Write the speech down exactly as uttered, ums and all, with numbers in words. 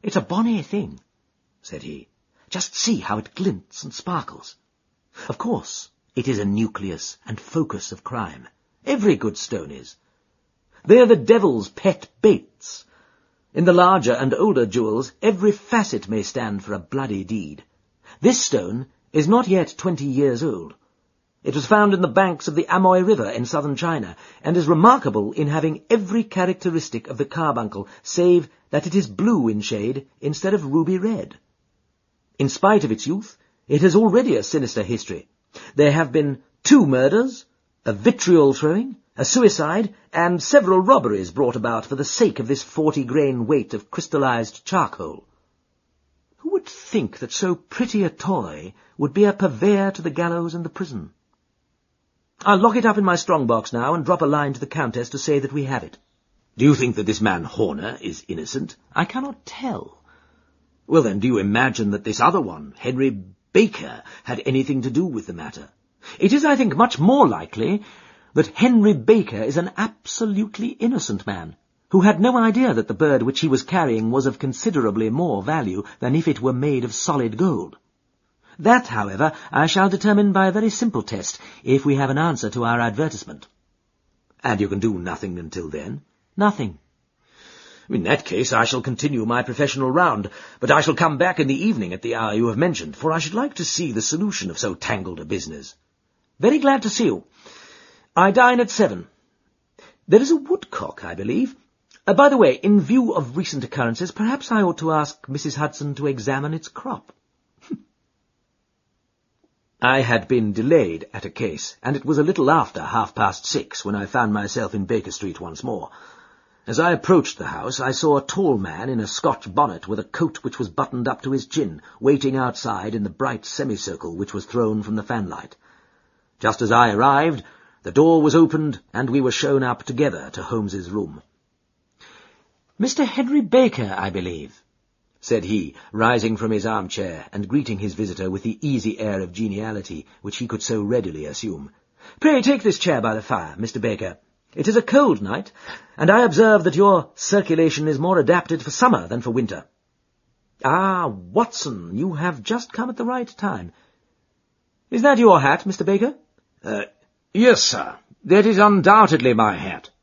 "It's a bonny thing," said he. "Just see how it glints and sparkles. Of course, it is a nucleus and focus of crime. Every good stone is. They're the devil's pet baits. In the larger and older jewels, every facet may stand for a bloody deed. This stone is not yet twenty years old. It was found in the banks of the Amoy River in southern China, and is remarkable in having every characteristic of the carbuncle, save that it is blue in shade instead of ruby red. In spite of its youth, it has already a sinister history. There have been two murders, a vitriol throwing, a suicide, and several robberies brought about for the sake of this forty-grain weight of crystallized charcoal. Who would think that so pretty a toy would be a purveyor to the gallows and the prison? I'll lock it up in my strong-box now and drop a line to the Countess to say that we have it. Do you think that this man Horner is innocent? I cannot tell. Well then, do you imagine that this other one, Henry Baker, had anything to do with the matter? It is, I think, much more likely that Henry Baker is an absolutely innocent man, who had no idea that the bird which he was carrying was of considerably more value than if it were made of solid gold. That, however, I shall determine by a very simple test, if we have an answer to our advertisement. And you can do nothing until then? Nothing. In that case, I shall continue my professional round, but I shall come back in the evening at the hour you have mentioned, for I should like to see the solution of so tangled a business. Very glad to see you. I dine at seven. There is a woodcock, I believe. Uh, by the way, in view of recent occurrences, perhaps I ought to ask Missus Hudson to examine its crop. I had been delayed at a case, and it was a little after half-past six when I found myself in Baker Street once more. As I approached the house, I saw a tall man in a Scotch bonnet with a coat which was buttoned up to his chin, waiting outside in the bright semicircle which was thrown from the fanlight. Just as I arrived, the door was opened, and we were shown up together to Holmes's room. "Mister Henry Baker, I believe," said he, rising from his armchair and greeting his visitor with the easy air of geniality which he could so readily assume. "Pray take this chair by the fire, Mister Baker. It is a cold night, and I observe that your circulation is more adapted for summer than for winter. Ah, Watson, you have just come at the right time. Is that your hat, Mister Baker?" Uh, yes, sir. That is undoubtedly my hat.